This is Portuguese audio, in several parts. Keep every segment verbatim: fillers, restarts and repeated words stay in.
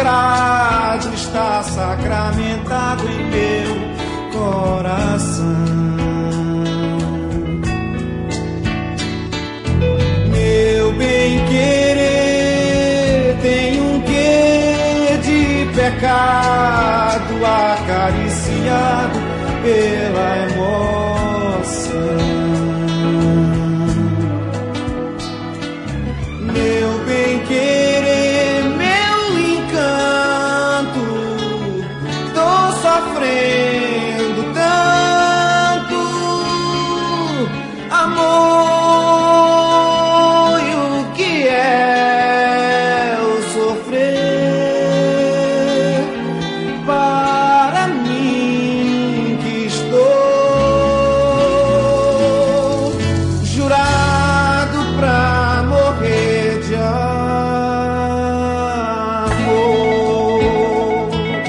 sagrado está sacramentado em meu coração. Meu bem-querer tem um quê de pecado acariciado pela emoção. Meu bem-querer, meu encanto, tô sofrendo tanto amor, e o que é o sofrer para mim que estou jurado pra morrer de amor.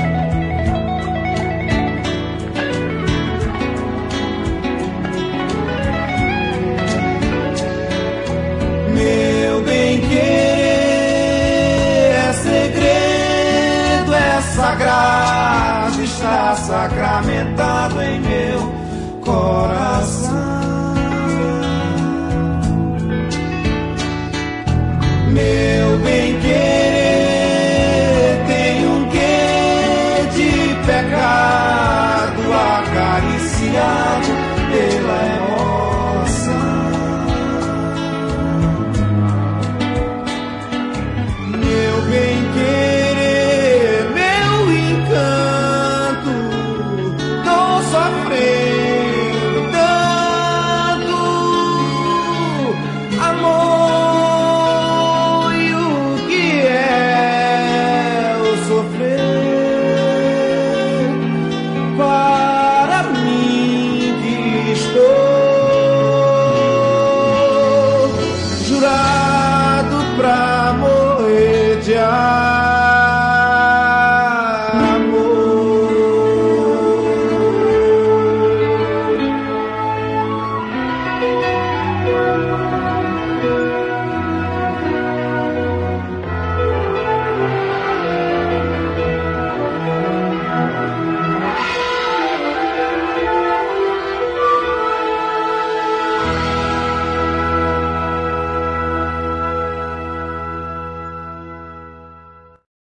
Meu bem-querer é segredo, é sagrado, está sacramentado em meu coração.